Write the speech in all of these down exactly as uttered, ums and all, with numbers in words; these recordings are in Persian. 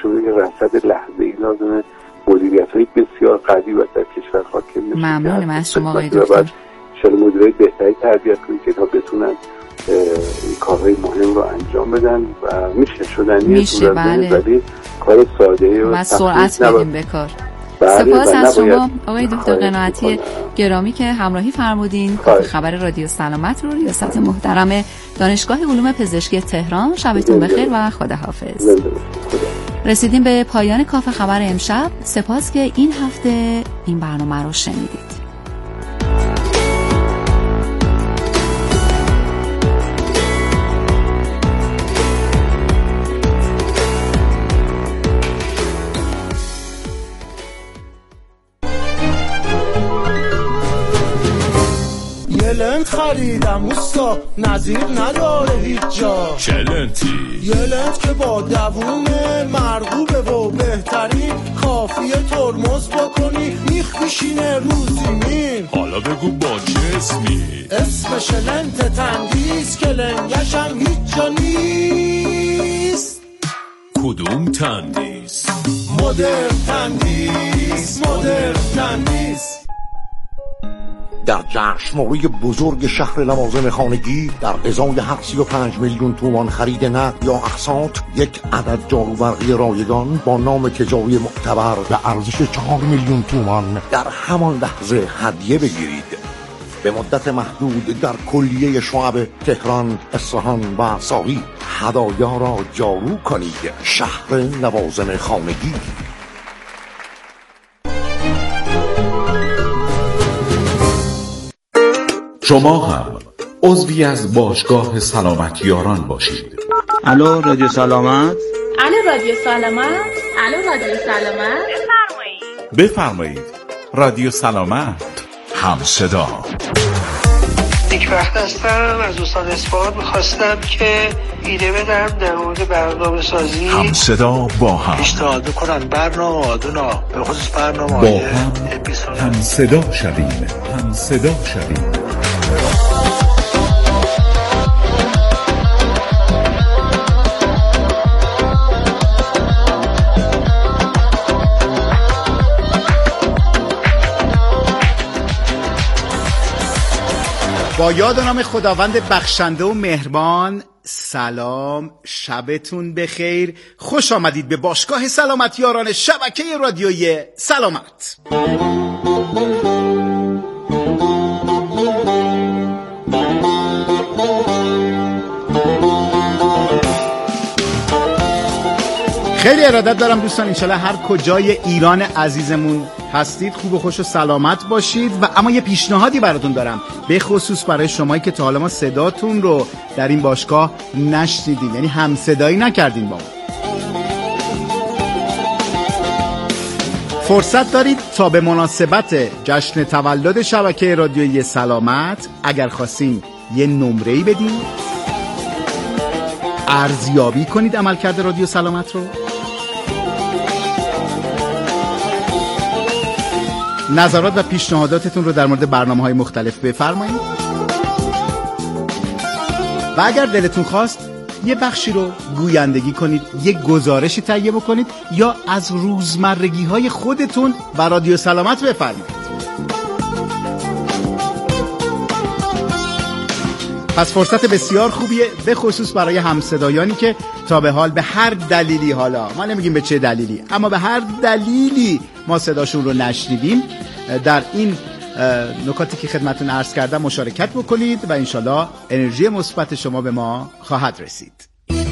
نشون میده که رصد لحظه‌ای لازمه، مدیریت‌های بسیار قوی و در کشور حاکم بشه. ممنونم از شما آقای دکتر. چرا مدیرای بهتری تربیت کنید که تا بتونن این کارهای مهم رو انجام بدن و میشه شدنیه. میشه بله. ولی کار ساده و سرعت بدیم به کار. بله سپاس از شما آقای دکتر قناعتی گرامی که همراهی فرمودین. خبر رادیو سلامت رو ریاست محترم دانشگاه علوم پزشکی تهران. شبتون بخیر و خداحافظ. رسیدیم به پایان کافه خبر امشب. سپاس که این هفته این برنامه رو شنیدید. لنت خریدم اوستا نظیر نداره هیچ جا. چه لنتی؟ یه لنت که با دووم مرغوبه و بهترین، کافیه ترمز بکنی میخ میشینه رو زمین. حالا بگو با چه اسمی؟ اسمش لنت تندیس که لنگشم هیچ جا نیست. کدوم تندیس؟ مدرن تندیس، مدرن تندیس. در جشنواره بزرگ شهر لوازم خانگی در ازای هر سی و پنج میلیون تومان خرید نقد یا اقساط یک عدد جاروبرقی رایگان با نام تجاری معتبر به ارزش چهار میلیون تومان در همان لحظه هدیه بگیرید. به مدت محدود در کلیه شعب تهران، اصفهان و ساری هدایا را جارو کنید. شهر لوازم خانگی. شما هم عضوی از باشگاه سلامت یاران باشید. الو رادیو سلامت. الو رادیو سلامت. الو رادیو سلامت. بفرمایید. بفرمایید. رادیو سلامت هم صدا. یک وقت هستم از استاد اصفهان میخواستم که ایده بدم در مورد برنامه سازی. هم صدا با هم پیشنهاد بکنن برنامه آدونا به خصوص برنامه با هم هم صدا شویم. هم صدا شویم. با یاد و نام خداوند بخشنده و مهربان. سلام، شبتون بخیر. خوش آمدید به باشگاه سلامت یاران شبکه رادیویی سلامت. خیلی ارادت دارم دوستان، انشالله هر کجای ایران عزیزمون هستید خوب و خوش و سلامت باشید. و اما یه پیشنهادی براتون دارم، به خصوص برای شمایی که تا حالا ما صداتون رو در این باشگاه نشنیدین، یعنی هم صدایی نکردین با ما. فرصت دارید تا به مناسبت جشن تولد شبکه رادیویی سلامت اگر خواستین یه نمره‌ای بدین، ارزیابی کنید عملکرد رادیو سلامت رو، نظرات و پیشنهاداتتون رو در مورد برنامه‌های مختلف بفرمایید و اگر دلتون خواست یه بخشی رو گویندگی کنید، یه گزارشی تهیه بکنید یا از روزمرگی‌های خودتون و رادیو سلامت بفرمایید. پس فرصت بسیار خوبیه، به خصوص برای همصدایانی که تا به حال به هر دلیلی، حالا ما نمیگیم به چه دلیلی، اما به هر دلیلی ما صداشون رو نشنیدیم، در این نکاتی که خدمتتون عرض کردم مشارکت بکنید و انشالله انرژی مثبت شما به ما خواهد رسید.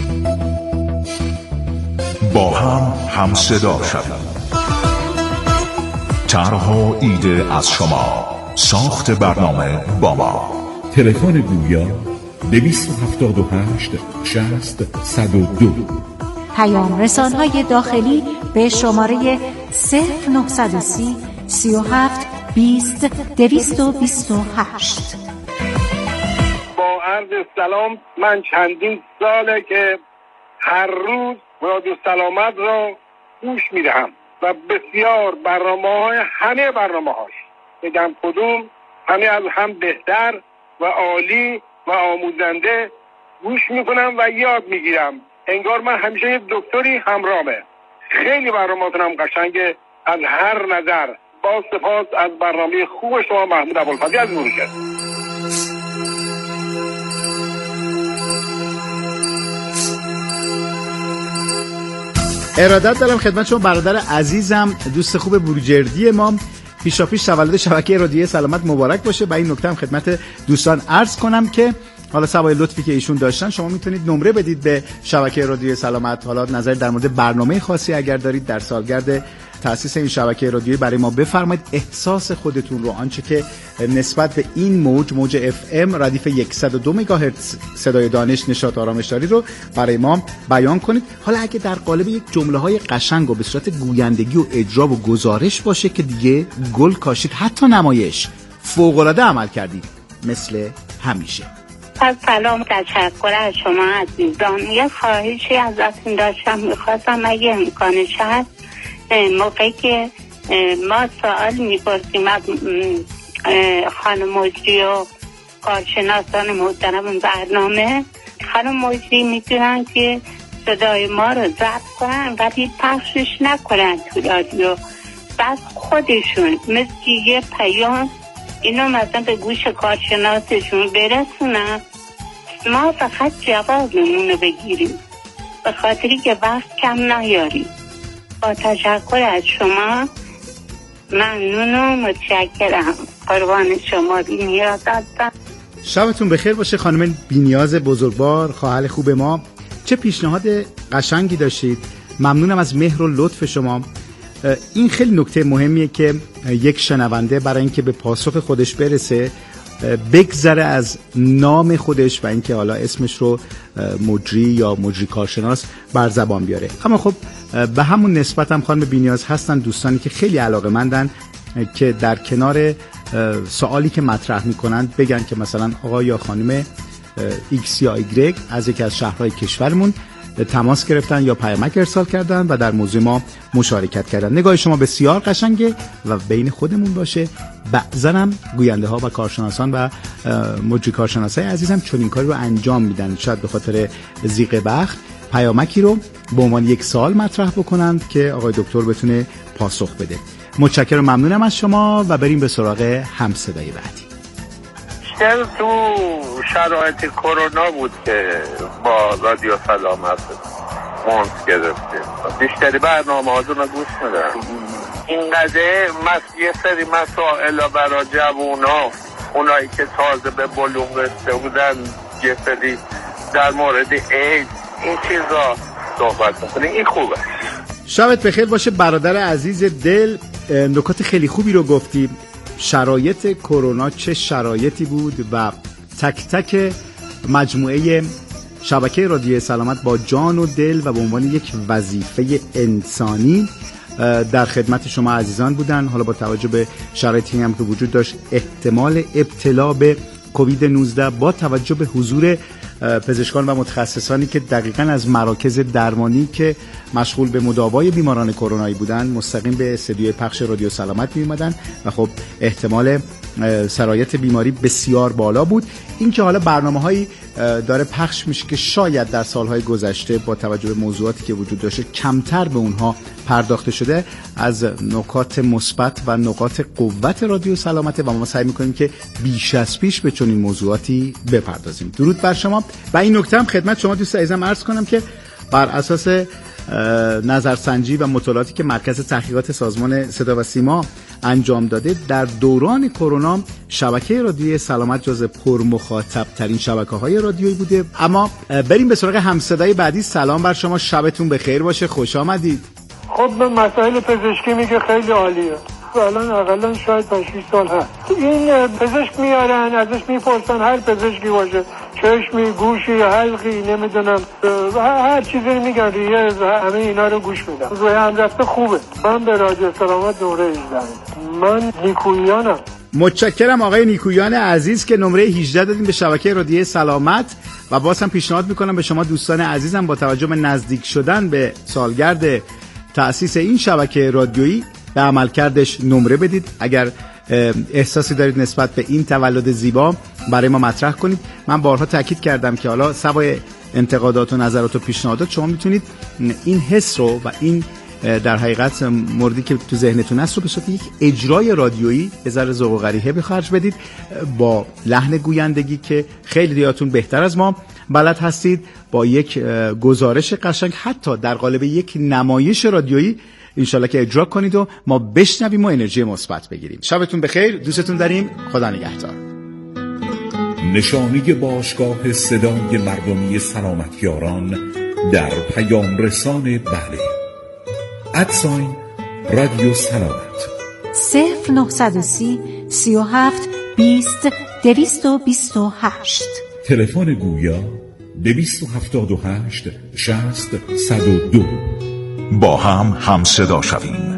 با هم هم صدا شویم. طرح و ایده از شما، ساخت برنامه با ما. تلفن گویا دویست و هفتاد و هشت شصت صد و دو. پیام رسانهای داخلی به شماره صفر نهصد و سی سی و هفت بیست دویست و بیست و هشت. با عرض سلام، من چندین ساله که هر روز رادیو سلامت را گوش میدهم و بسیار برنامه‌های همه برنامه‌هاش بگم کدوم همه از هم بهتر و عالی و آموزنده گوش میکنم و یاد میگیرم. انگار من همیشه یک دکتری همراهمه. خیلی برنامه‌تون هم قشنگه از هر نظر. با سپاس از برنامه خوب شما محمود ابوالفضلی از نورشهر. ارادت دارم خدمت شما برادر عزیزم، دوست خوب بروجردی ما. پیشاپیش تولد شبکه رادیوی سلامت مبارک باشه. با این نکته هم خدمت دوستان عرض کنم که حالا سوای لطفی که ایشون داشتن، شما میتونید نمره بدید به شبکه رادیوی سلامت. حالا نظر در مورد برنامه خاصی اگر دارید در سالگرد تأسیس این شبکه رادیویی برای ما بفرمایید. احساس خودتون رو، آنچه که نسبت به این موج موج اف ام ردیف صد و دو مگاهرتز صدای دانش نشاط آرامشداری رو برای ما بیان کنید. حالا اگه در قالب یک جمله‌های قشنگ و به صورت گویندگی و اجرا و گزارش باشه که دیگه گل کاشید، حتی نمایش فوق‌العاده عمل کردید مثل همیشه. از سلام، تشکر از شما عزیزان. یه خواهشی ازتون داشتم، میخواستم اگه امکانش هست موقعی که ما سوال میپرسیم از خانم مجری و کارشناسان محترم برنامه، خانم مجری میتونن که صدای ما رو ضبط کنن ولی پخشش نکنن تو رادیو، بس خودشون مثل یه پیام اینو مثلا به گوش کارشناسشون برسونن، ما فقط جوابمون رو بگیریم به خاطری که وقت کم نیاریم. با تشکر از شما، ممنون و متشکرم. قربان شما بی‌نیاز هستم. شبتون بخیر باشه خانم بی‌نیاز بزرگوار، خواهر خوب ما. چه پیشنهاد قشنگی داشتید. ممنونم از مهر و لطف شما. این خیلی نکته مهمیه که یک شنونده برای اینکه به پاسخ خودش برسه بگذره از نام خودش و اینکه حالا اسمش رو مجری یا مجری کارشناس بر زبان بیاره. اما خب به همون نسبت هم خانم بی‌نیاز هستن دوستانی که خیلی علاقه‌مندن که در کنار سوالی که مطرح میکنن بگن که مثلا آقا یا خانم ایکس یا ایگرگ از یکی از شهرهای کشورمون تماس گرفتن یا پیامک ارسال کردن و در موضوع ما مشارکت کردن. نگاه شما بسیار قشنگه و بین خودمون باشه. بعضا هم گوینده ها و کارشناسان و مجری کارشناسای عزیزم چون این کاری رو انجام میدن، شاید به خاطر ضیق بخت پیامکی رو به عنوان یک سوال مطرح بکنن که آقای دکتر بتونه پاسخ بده. متشکرم و ممنونم از شما و بریم به سراغ همصدای بعدی. بیشتر تو شرایط کرونا بود که با رادیو سلامت مونس گرفتیم، بیشتری برنامه هاتون رو گوش میدم. این قضیه یه سری مسائل برای جوونا، اونایی که تازه به بلوغ رسیده بودن، یه سری در مورد اید این چیزا صحبت میکنیم. این خوبه. شبت بخیر باشه برادر عزیز دل. نکات خیلی خوبی رو گفتیم. شرایط کرونا چه شرایطی بود و تک تک مجموعه شبکه رادیو سلامت با جان و دل و به عنوان یک وظیفه انسانی در خدمت شما عزیزان بودن. حالا با توجه به شرایطی هم که وجود داشت، احتمال ابتلا به کووید نوزده با توجه به حضور پزشکان و متخصصانی که دقیقاً از مراکز درمانی که مشغول به مداوای بیماران کرونایی بودن مستقیم به استودیوی پخش رادیو سلامت می اومدن و خب احتمال سرایت بیماری بسیار بالا بود. این که حالا برنامه‌هایی داره پخش میشه که شاید در سالهای گذشته با توجه به موضوعاتی که وجود داشته کمتر به اونها پرداخته شده، از نکات مثبت و نقاط قوت رادیو سلامت و ما سعی میکنیم که بیش از پیش به چنین موضوعاتی بپردازیم. درود بر شما. و این نکته هم خدمت شما دوست عزیزم عرض کنم که بر اساس نظرسنجی و مطالعاتی که مرکز تحقیقات سازمان صدا و سیما انجام داده، در دوران کرونا شبکه رادیوی سلامت جز پرمخاطب ترین شبکه‌های رادیویی بوده. اما بریم به سراغ همصدای بعدی. سلام بر شما، شبتون بخیر باشه، خوش آمدید. خب به مسائل پزشکی میگه خیلی عالیه. الان اقلا شاید پنج شش سال هست این پزشک میارن ازش میپرسن، هر پزشکی باشه، چشمی، گوشی، حلقی، نمیدونم هر چیزی میگن، ریه، همه اینا رو گوش میدن. روی هم رفته خوبه. من به رادیو سلامت نمره هجده، من نیکویانم. متشکرم آقای نیکویان عزیز که نمره هجده دادیم به شبکه رادیو سلامت و باز هم پیشنهاد میکنم به شما دوستان عزیزم با توجه به نزدیک شدن به سالگرد تأسیس این شبکه رادیویی به عملکردش نمره بدید. اگر احساسی دارید نسبت به این تولد زیبا برای ما مطرح کنید. من بارها تاکید کردم که حالا سوای انتقادات و نظرات و پیشنهادات شما میتونید این حس رو و این در حقیقت موردی که تو ذهنتون هست رو به صورت یک اجرای رادیویی به ذره ذوق و غریحه به خرج بدید، با لحن گویندگی که خیلی ریاتون بهتر از ما بلد هستید، با یک گزارش قشنگ، حتی در قالب یک نمایش رادیویی انشالله که اجرا کنید و ما بشنویم و انرژی مثبت بگیریم. شبتون بخیر، دوستتون داریم، خدا نگهدار. نشانی باشگاه صدای مردمی سلامتیاران در پیام رسان بله، ادساین رادیو سلامت، صفر نهصد و سی سی و هفت بیست دویست و بیست و هشت. تلفن گویا دویست و هفتاد و هشت شصت صد و دو. با هم هم صدا شویم.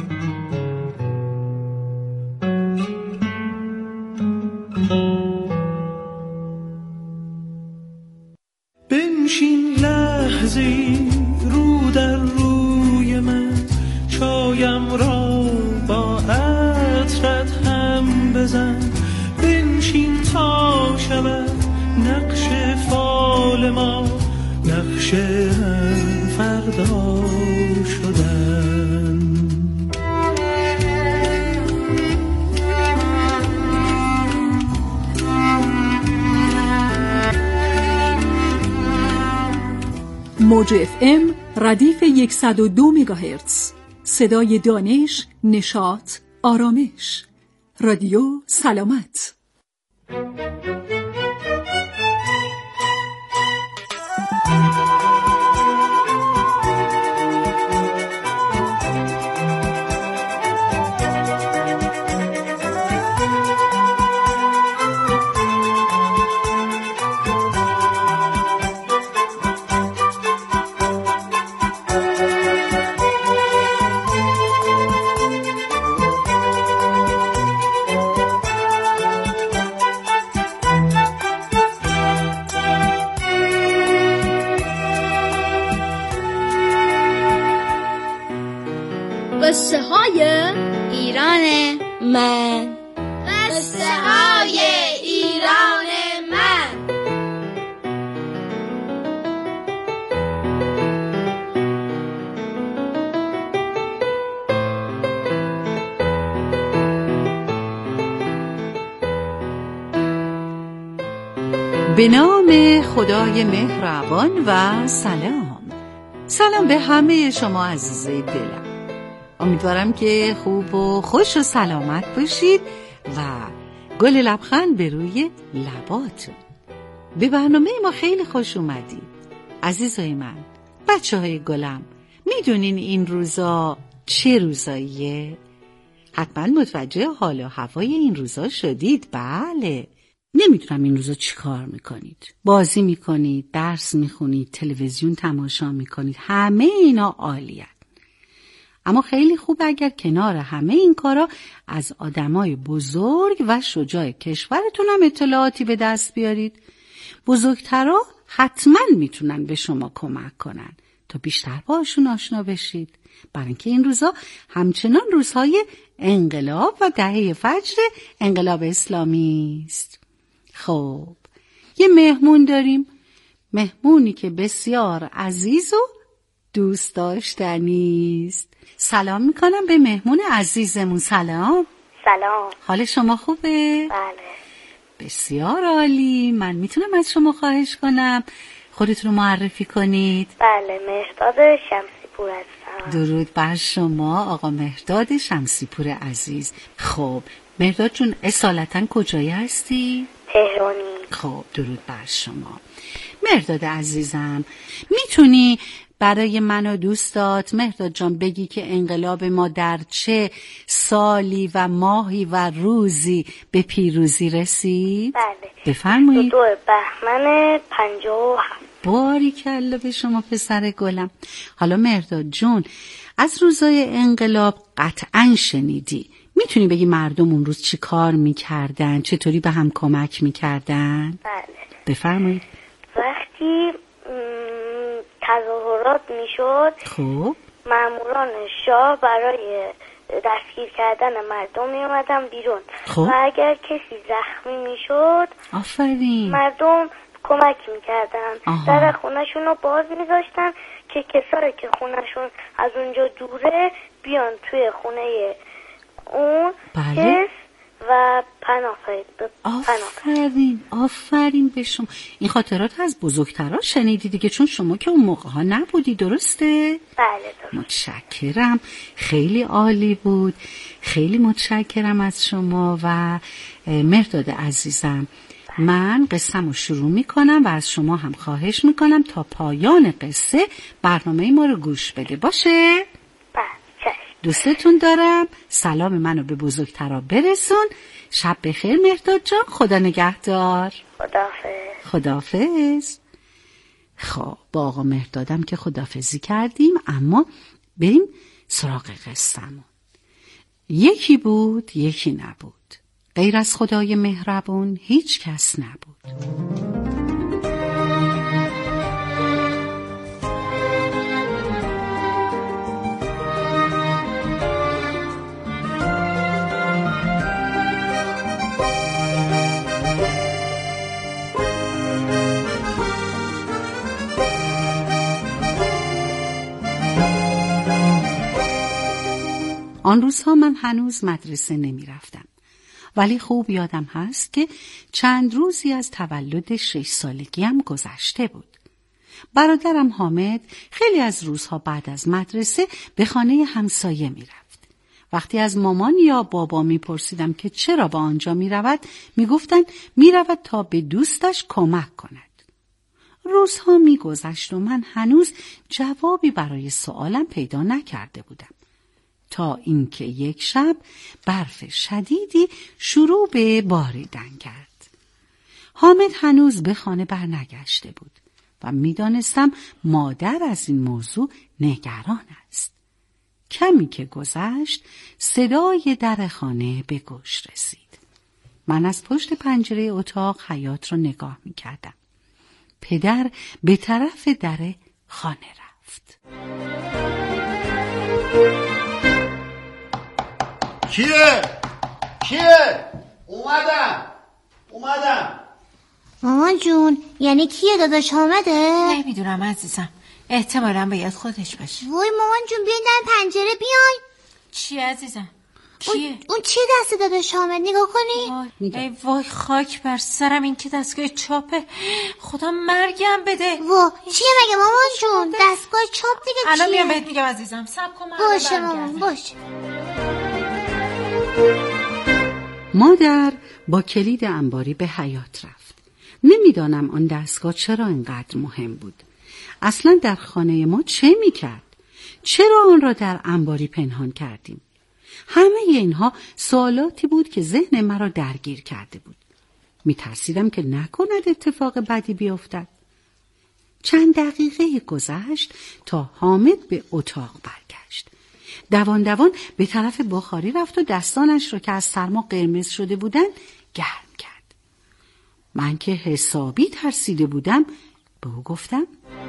بنشین لحظه‌ای رو در روی من، چایم را با عطرت هم بزن. بنشین تا شود نقش فال ما، نقش هم فردا شدن. موج اف ام ردیف صد و دو مگاهرتز، صدای دانش، نشاط، آرامش. رادیو سلامت. قصه های ایران من، قصه های ایران من. به نام خدای مهربان و سلام. سلام به همه شما عزیزای دلم. امیدوارم که خوب و خوش و سلامت باشید و گل لبخند به روی لباتون. به برنامه ما خیلی خوش اومدید عزیزای من. بچه های گلم، میدونین این روزا چه روزاییه؟ حتما متوجه حال و هوای این روزا شدید. بله، نمیدونم این روزا چی کار میکنید. بازی میکنید، درس میخونید، تلویزیون تماشا میکنید، همه اینا عالیه. اما خیلی خوب اگر کنار همه این کارا از آدمای بزرگ و شجاع کشورتون هم اطلاعاتی به دست بیارید. بزرگترا حتما میتونن به شما کمک کنن تا بیشتر باشون آشنا بشید، برای اینکه این روزا همچنان روزهای انقلاب و دهه فجر انقلاب اسلامی است. خب، یه مهمون داریم، مهمونی که بسیار عزیز و دوست داشتنی است. سلام میکنم به مهمون عزیزمون. سلام. سلام. حال شما خوبه؟ بله. بسیار عالی. من میتونم از شما خواهش کنم خودتون رو معرفی کنید؟ بله، مهرداد شمسی پور هستم. درود بر شما آقا مهرداد شمسی پور عزیز. خب مهرداد جون، اصالتا کجایی هستی؟ تهرانی. خب درود بر شما. مهرداد عزیزم، میتونی برای من و دوستات مهرداد جان بگی که انقلاب ما در چه سالی و ماهی و روزی به پیروزی رسید؟ بله. بفرمایید. دو بهمن پنجاه و هفت. باریکلا به شما پسر گلم. حالا مهرداد جون، از روزای انقلاب قطعا شنیدی. میتونی بگی مردم اون روز چی کار میکردن؟ چطوری به هم کمک میکردن؟ بله. بفرمایید. وقتی تظاهرات میشد، خب ماموران شاه برای دستگیر کردن مردم میومدن بیرون. خب. و اگر کسی زخمی میشد، آفرین، مردم کمک میکردن، در خونهشون رو باز میذاشتن که کسایی که خونهشون از اونجا دوره بیان توی خونه اون بله؟ و پناه پیدا. آفرین آفرین به شما. این خاطرات از بزرگترها شنیدی دیگه، چون شما که اون موقع ها نبودی، درسته؟ بله درست. متشکرم، خیلی عالی بود. خیلی متشکرم از شما. و مهرداد عزیزم، من قصه‌مو شروع میکنم و از شما هم خواهش میکنم تا پایان قصه برنامه ما رو گوش بده، باشه؟ دوستتون دارم. سلام منو به بزرگترا برسون. شب بخیر مهرداد جان، خدا نگهدار. خداحافظ. خداحافظ. خب با آقا مهردادم که خداحافظی کردیم، اما بریم سراغ قصه‌مون. یکی بود یکی نبود، غیر از خدای مهربون هیچ کس نبود. آن روزها من هنوز مدرسه نمی رفتم، ولی خوب یادم هست که چند روزی از تولد شش سالگیم گذشته بود. برادرم حامد خیلی از روزها بعد از مدرسه به خانه همسایه می رفت. وقتی از مامان یا بابا می پرسیدم که چرا با آنجا می رود، می گفتن می رود تا به دوستش کمک کند. روزها می گذشت و من هنوز جوابی برای سوالم پیدا نکرده بودم، تا اینکه یک شب برف شدیدی شروع به باریدن کرد. حامد هنوز به خانه برنگشته بود و میدانستم مادر از این موضوع نگران است. کمی که گذشت صدای در خانه به گوش رسید. من از پشت پنجره اتاق حیاط را نگاه میکردم. پدر به طرف در خانه رفت. کیه؟ کیه؟ اومدم اومدم. مامان جون یعنی کیه؟ داداش حامده؟ نمیدونم عزیزم، احتمالاً باید خودش باشه. وای مامان جون بیاین در پنجره بیاین. چی عزیزم؟ کیه؟ اون, اون چیه دست داداش حامد؟ نگاه کنی. وای ای وای خاک بر سرم، این که دستگاه چاپه. خدا مرگم بده. وا چیه مگه مامان جون؟ دستگاه چاپ دیگه چیه؟ الان میام بهت میگم عزیزم، صبر کن. باشه مامان باشه. مادر با کلید انباری به حیاط رفت. نمیدانم آن دستگاه چرا اینقدر مهم بود. اصلا در خانه ما چه میکرد؟ چرا آن را در انباری پنهان کردیم؟ همه اینها سوالاتی بود که ذهن مرا درگیر کرده بود. میترسیدم که نکند اتفاق بدی بیفتد. چند دقیقه گذشت تا حامد به اتاق برگشت. دوان دوان به طرف بخاری رفت و دستانش را که از سرما قرمز شده بودند گرم کرد. من که حسابی ترسیده بودم به او گفتم: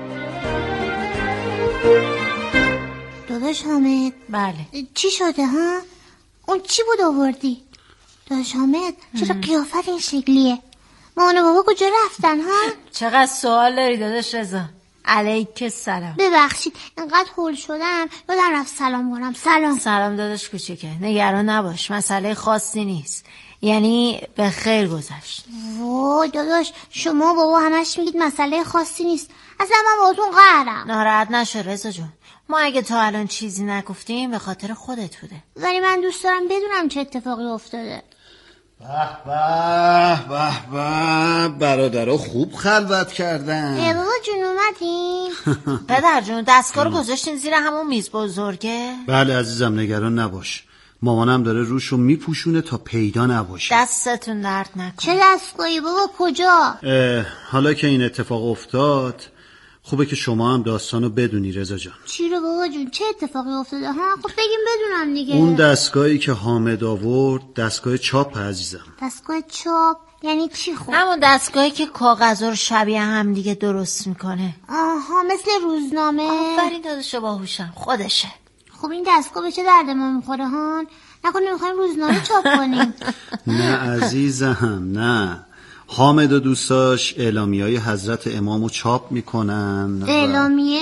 داداش حامد. بله چی شده ها؟ اون چی بود آوردی؟ داداش حامد چرا قیافت این شکلیه؟ مامان و بابا کجا رفتن ها؟ چقدر سوال داری داداش رضا. علیک سلام. ببخشید انقدر هول شدم یادم رفت سلام کنم. سلام. سلام داداش کوچیکه، نگران نباش، مسئله خاصی نیست، یعنی به خیر گذشت. وای داداش شما بابا همش میگید مسئله خاصی نیست، اصلا من باهاتون قهرم. ناراحت نشو رضا جون، ما اگه تا الان چیزی نگفتیم به خاطر خودت بوده، ولی من دوست دارم بدونم چه اتفاقی افتاده. به به به به برادرها خوب خلوت کردن. ای بابا جون اومدین؟ پدر جون دستگاه رو گذاشتین زیر همون میز بزرگه؟ بله عزیزم نگران نباش، مامانم داره روشو میپوشونه تا پیدا نباشه. دستتون درد نکنه. چه دستگاهی بابا کجا؟ حالا که این اتفاق افتاد خوبه که شما هم داستانو بدونی رضا جان. چی رو بابا جون؟ چه اتفاقی افتاده ها؟ خب بگیم بدونم دیگه. اون دستگاهی که حامد آورد دستگاه چاپ عزیزم. دستگاه چاپ یعنی چی؟ خب همون دستگاهی که کاغذا رو شبیه هم دیگه درست میکنه. آها مثل روزنامه. آفرین داداش باهوشم، خودشه. خب این دستگاه به چه درد ما میخوره هان؟ نکنه میخوایم روزنامه چاپ کنیم؟ نه عزیزم نه، حامد و دوستاش اعلامیه‌های حضرت امامو چاپ میکنن. اعلامیه؟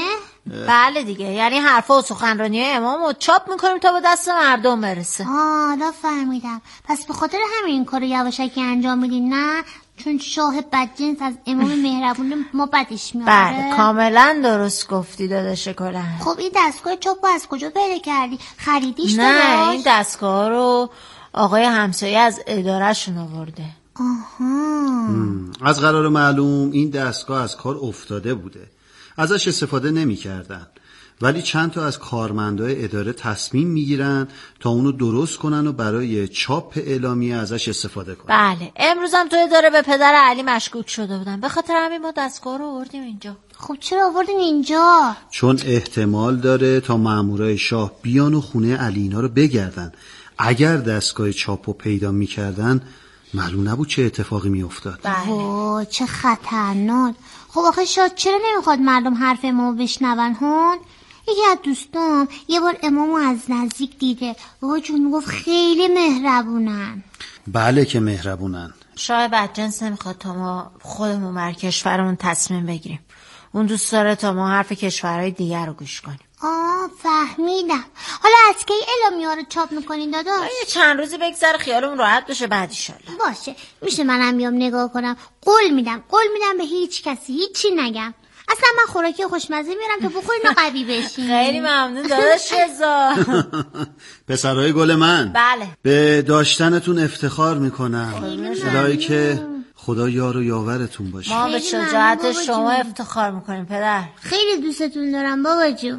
بله دیگه، یعنی حرفا و سخنرانی امامو چاپ میکنیم تا به دست مردم برسه. آه حالا فهمیدم. پس به خاطر همین این کارو یواشکی انجام میدین، نه؟ چون شاه بدجنس از امام مهربون ما بدش میاره. بله کاملا درست گفتی داداش گلن. خب این دستگاه چاپو از کجا پیدا کردی؟ خریدیش؟ نه داداش؟ این دستگاه رو آقای همسایه از ادارهشون آورده. آها. از قرار معلوم این دستگاه از کار افتاده بوده، ازش استفاده نمی کردن. ولی چند تا از کارمندای اداره تصمیم میگیرن تا اونو درست کنن و برای چاپ اعلامیه ازش استفاده کنن. بله امروزم تو اداره به پدر علی مشکوک شده بودن، به خاطر همین ما دستگاه رو آوردیم اینجا. خب چرا آوردین اینجا؟ چون احتمال داره تا مامورای شاه بیان و خونه علی اینا رو بگردن. اگر دستگاه چاپو پیدا میکردن معلوم نبود چه اتفاقی میافتاد. بله. چه خطرناک. خب آخه شاد چرا نمیخواد مردم حرف امامو بشنون هون؟ یکی از دوستام یه بار امامو از نزدیک دیده، بابا جون گفت خیلی مهربونن. بله که مهربونن. شاه بدجنس نمیخواد تا ما خودمون بر کشورمون تصمیم بگیریم، اون دوست داره تا ما حرف کشورهای دیگر رو گوش کنیم. آه فهمیدم. حالا از کی اعلامیه ها رو چاپ میکنین داداش؟ یه چند روزی بگذره خیالمون راحت بشه بعد ایشالله. باشه میشه منم بیام نگاه کنم؟ قول میدم قول میدم به هیچ کسی هیچی نگم. اصلا من خوراکی خوشمزه میارم تا بخورین و قوی بشین. خیلی ممنون داداش رضا. پسرای گل من. بله. به داشتنتون افتخار میکنم. خدایی که خدا یار و یاورتون باشه. ما به شجاعت شما افتخار میکنیم پدر. خیلی دوستتون دارم بابا جون.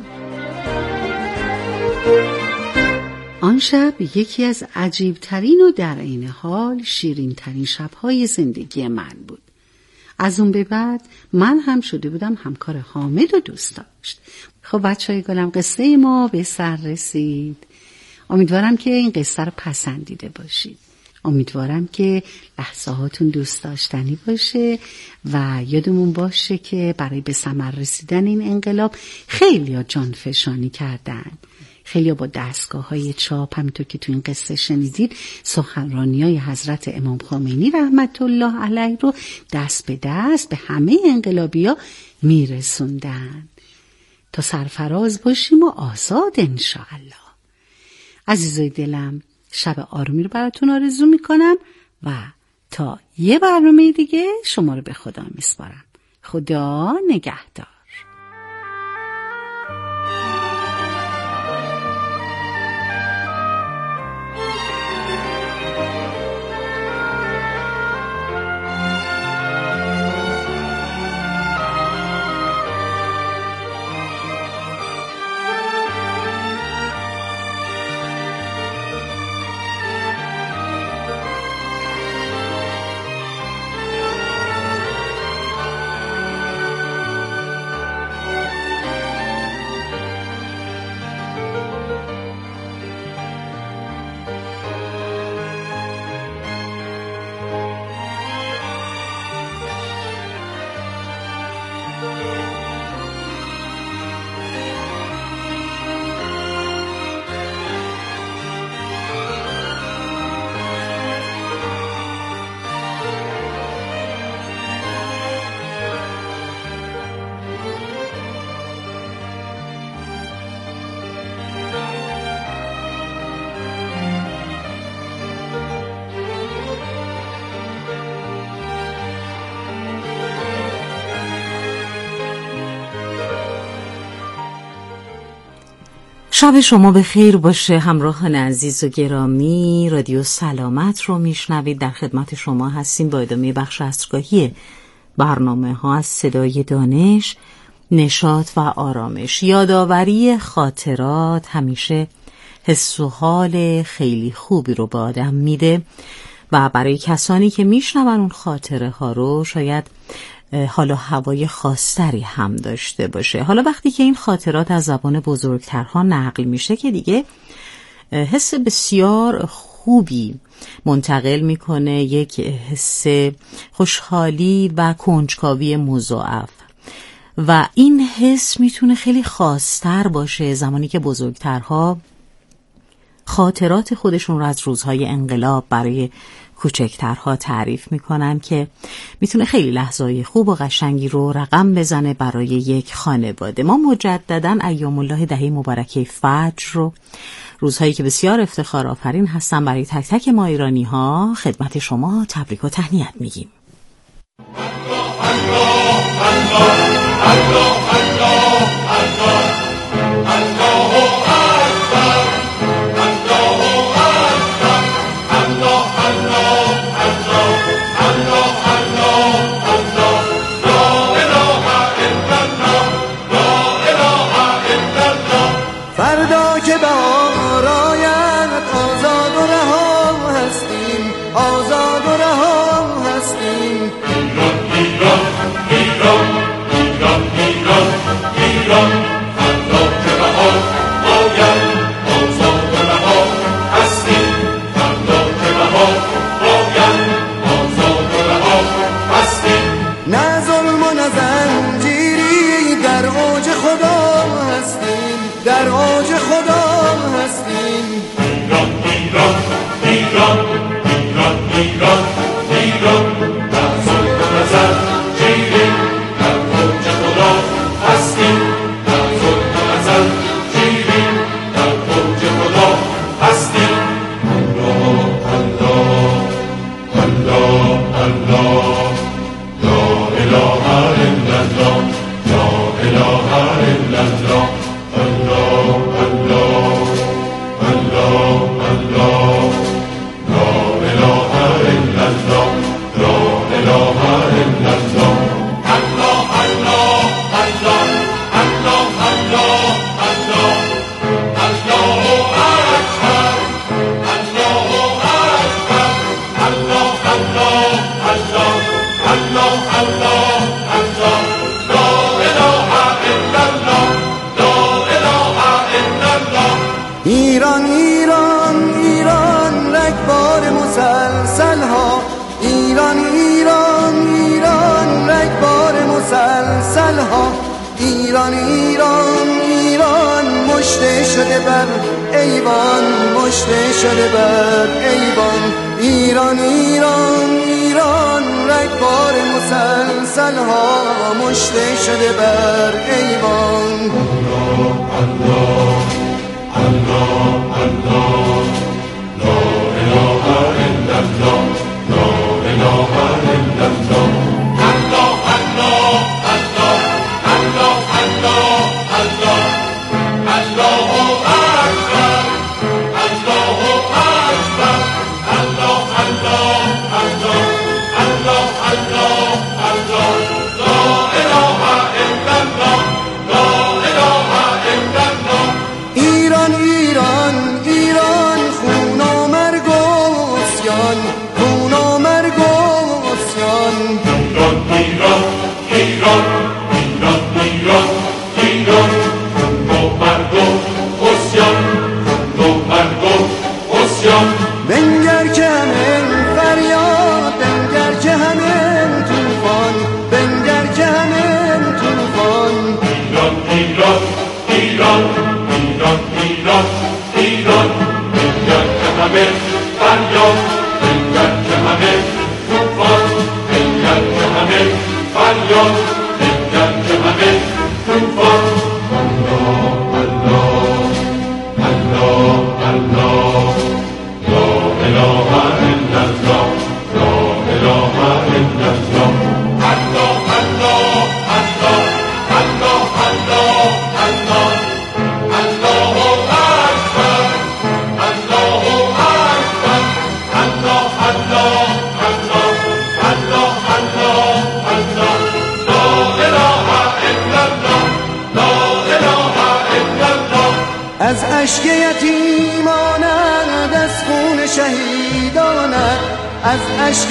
آن شب یکی از عجیبترین و در عین حال شیرینترین شبهای زندگی من بود. از اون به بعد من هم شده بودم همکار حامد و دوست داشت. خب بچه‌های گلم قصه ما به سر رسید. امیدوارم که این قصه رو پسندیده باشید. امیدوارم که لحظه هاتون دوست داشتنی باشه و یادمون باشه که برای به ثمر رسیدن این انقلاب خیلی ها جان فشانی کردن. خیلی با دستگاه های چاپ همینطور که تو این قصه شنیدید سخنرانی های حضرت امام خمینی رحمت الله علیه رو دست به دست به همه انقلابی ها میرسوندن تا سرفراز باشیم و آزاد انشاءالله. عزیزای دلم شب آرومی رو براتون آرزو میکنم و تا یه برنامه دیگه شما رو به خدا میسپارم. خدا نگهدار. شب شما به خیر باشه همراهان عزیز و گرامی. رادیو سلامت رو میشنوید، در خدمت شما هستیم با ادامه بخش عصرگاهی برنامه ها از صدای دانش، نشاط و آرامش. یادآوری خاطرات همیشه حس و حال خیلی خوبی رو به آدم میده و برای کسانی که میشنون اون خاطره ها رو شاید حال و هوای خاصتری هم داشته باشه. حالا وقتی که این خاطرات از زبان بزرگترها نقل میشه که دیگه حس بسیار خوبی منتقل میکنه، یک حس خوشحالی و کنجکاوی مضاعف و این حس میتونه خیلی خاصتر باشه زمانی که بزرگترها خاطرات خودشون رو از روزهای انقلاب برای کوچکترها تعریف میکنن که میتونه خیلی لحظه‌های خوب و قشنگی رو رقم بزنه برای یک خانواده. ما مجدداً ایام الله دهه مبارکه فجر رو، روزهایی که بسیار افتخار آفرین هستن برای تک تک ما ایرانی ها، خدمت شما تبریک و تهنیت میگیم. فردا که بهار آید آزاد و رها هستیم، آزاد و رها هستیم. ایران ایران ایران ایران ایران ایران فردا که بهار آید آزاد و رها هستیم، فردا که بهار آید آزاد و رها هستیم. نه ظلم و نه زنجیری در اوج خدا هستیم، در اوج خدا هستیم. ایران ایران ایران ایران ایران ایران در ظلم و نظر جیری در اوج خدا هستیم، در ظلم و نظر جیری در اوج خدا هستیم. الله الله الله الله لا اله الا الله، لا اله الا الله. الله الله الله الله لا اله الا الله، لا اله الا الله. الله الله الله الله الله الله الله اکبر، الله اکبر، الله الله الله الله الله الله لا اله الا الله، لا اله الا الله. ایران ایران ایران رگبار مسلسل ها، ایران ایران ایران رگبار مسلسل ها. ایران ایران ایران مشته شده بر ایوان، مشته شده بر ایوان. ایران ایران ایران رگبار مسلسل ها مشته شده بر ایوان. الله الله الله لا اله الا الله، لا اله الا الله. الله الله الله الله الله الله الله اکبر، الله اکبر، الله الله الله الله الله الله لا اله الا الله، لا اله الا الله. ایران ایران ایران خون و مرگ و عصیان، خون و مرگ و عصیان. ایران ایران ایران ایران ایران ایران خون و مرگ و عصیان، خون و مرگ و عصیان. بنگر که همین فریاد، بنگر که همین طوفان، بنگر که همین طوفان. ایران ایران ایران ایران ایران ایران بنگر که همین فریاد، بنگر که همین طوفان، بنگر که همین فریاد، بنگر که همین طوفان. الله الله الله الله لا اله الا الله، لا اله الا الله. الله الله الله الله الله الله الله اکبر، الله اکبر، الله الله الله الله الله الله لا اله الا الله، لا اله الا الله. از اشک یتیمانند، از خون شهیدانند، از اشک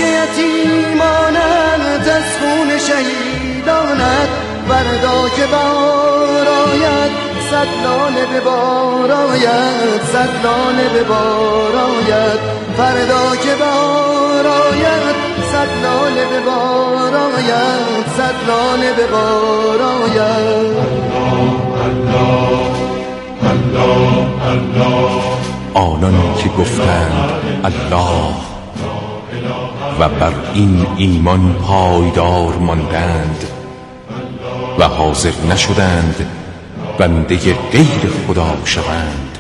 یتیمانند، از خون شهیدانند. فردا که بهار آید صد لاله به بار آید، صد لاله به بار آید. فردا که بهار آید صد لاله به بار آید، صد لاله به بار آید. الله الله الله الله آنانی که گفتند الله و بر این ایمان پایدار ماندند و حاضر نشدند بنده غیر خدا شوند.